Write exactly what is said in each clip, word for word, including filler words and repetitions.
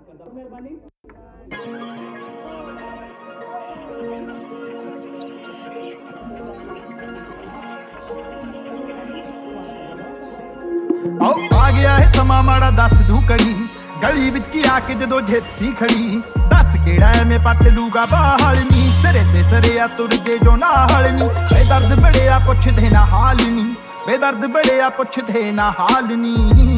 आओ आ गया है समा माड़ा दस दू कड़ी गली विच आके जदों जिप्सी खड़ी दस केड़ा एवें पट लूगा बाहल नी सिरे ते सरिया तुरदे जो नाल नी बेदर्द बड़े आ पुछदे ना हाल नी बेदर्द बड़े आ पुछदे ना हाल नी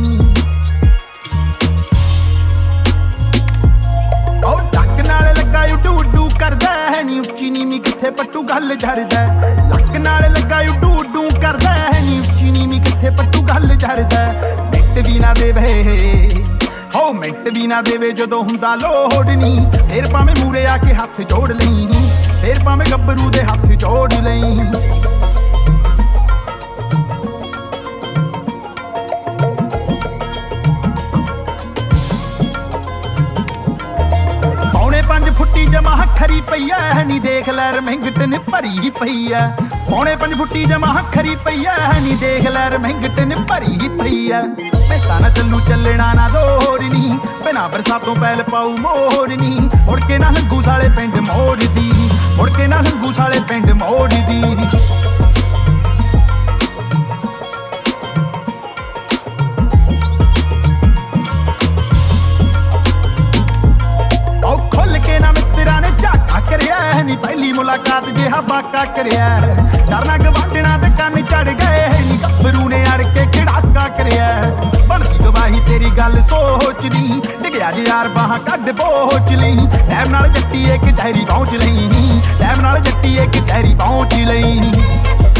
ओ टक नाल लगा उडू उडू करदा है नी उच्ची नीवी किथे पट्टू गल झरदा लक नाल लगा उडू उडू करदा है नी उच्ची नीवी किथे पट्टू गल झरदा मिंट भी ना देवे हो मिंट भी ना देवे जदों हुंदा लोड़ नी फिर भावें मूरे आके हथ जोड़ लई फिर भावें गब्बरू दे हथ जोड़ लई फुट्टी जमा खरी पई है नी देख लै रमंगटन भरी पई है पौने पंज फुट्टी जमा खरी पई है नी देख लै रमंगटन भरी पई है मैं ताना चलू चलना ना दोर नी बिना बरसातों पैल पाऊ मोर नी मुड़ के ना लंगू साले पिंड मोड़ दी मुड़ के ना लंगू साले पिंड मोड़ दी नी पहली मुलाकात जिहा बाका करया डरना गवांडना ते कन चढ़ गए नी गब्बरू ने अड़ के खड़ाका करया बनदी गवाही तेरी गल सोच ली डिगया जे यार बाहां कड बोच ली टैम नाल जट्टी एक जहरी पहुंच लई टैम नाल जट्टी एक जहरी पहुंच लई